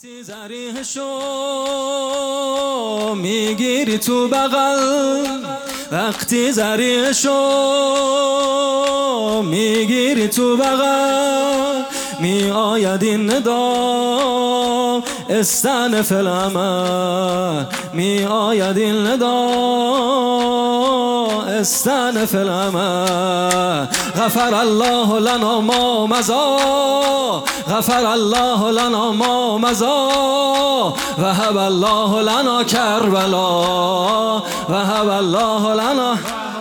وقتی زریحشو میگیری تو بغل، وقتی زریحشو میگیری تو بغل، می آید این ندا استنف العمل، می آید این ندا استنف العمل. غفر الله لنا ما مضى، غفر الله لنا ما مضى، وهب الله لنا کربلا، وهب الله لنا.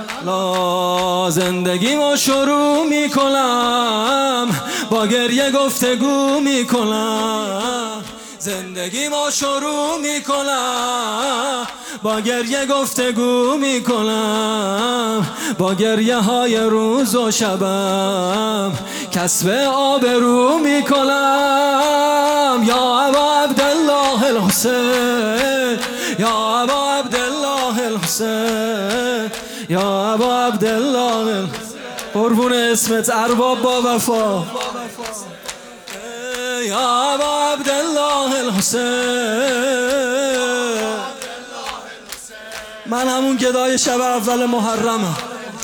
زندگیمو شروع میکنم با گریه گفتگو میکنم، زندگیمو شروع میکنم با گریه گفتگو میکنم، با گریه های روز و شبم کسب آبرو میکنم. یا ابا عبدالله الحسین، یا ابا عبدالله الحسین، یا ابا عبدالله. قربون اسمت ارباب با وفا. یا ابا عبدالله الحسین، من همون گدای شب اول محرمم.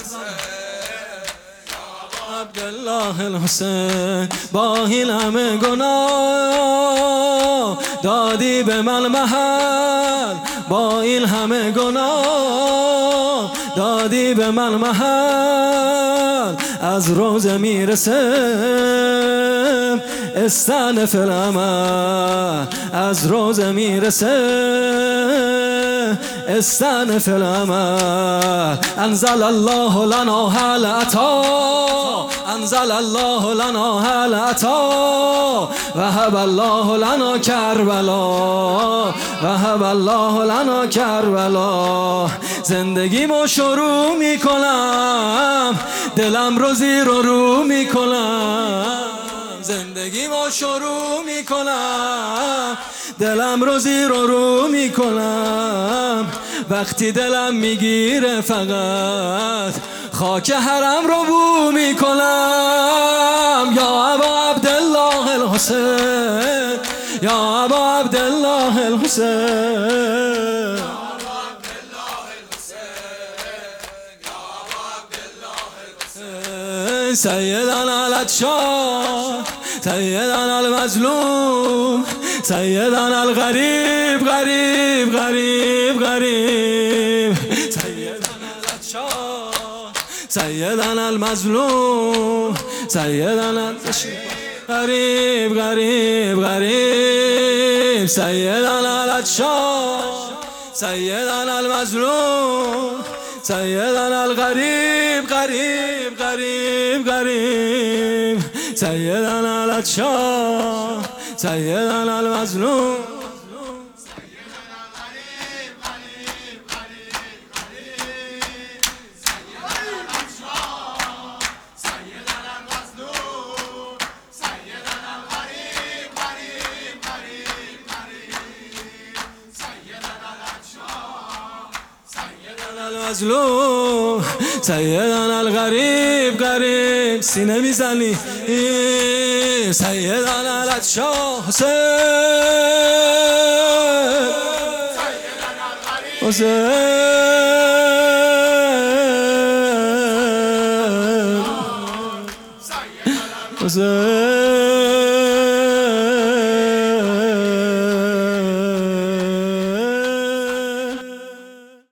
عبدالله الحسین، با این همه گناه دادی به من محل، با این همه گناه دادی به من محل. از روزه میرسم استنف العمل، از روزه میرسم استنف العمل. انزل الله لنا هل اتی، انزل الله لنا هل اتی، وهب الله لنا کربلا، وهب الله لنا کربلا. زندگیمو شروع میکنم، دلم رو زیر و رو میکنم، زندگیمو شروع میکنم، دلم رو زیر و رو میکنم. وقتی دلم میگیره فقط خاک حرم رو بو میکنم. یا ابا عبدالله الحسین، یا ابا عبدالله الحسین، سیدنا العطشان، سیدنا المظلوم، سیدنا الغریب غریب غریب غریب، سیدنا العطشان، سیدنا المظلوم، سیدنا غریب غریب غریب، سیدنا العطشان، سیدنا المظلوم، سیدنا الغریب غریب غریب غریب، سیدنا العطشان، سیدنا المظلوم. المظلوم، سیدنا الغریب غریب. سینه میزنی سیدنا العطشان، حسین، حسین.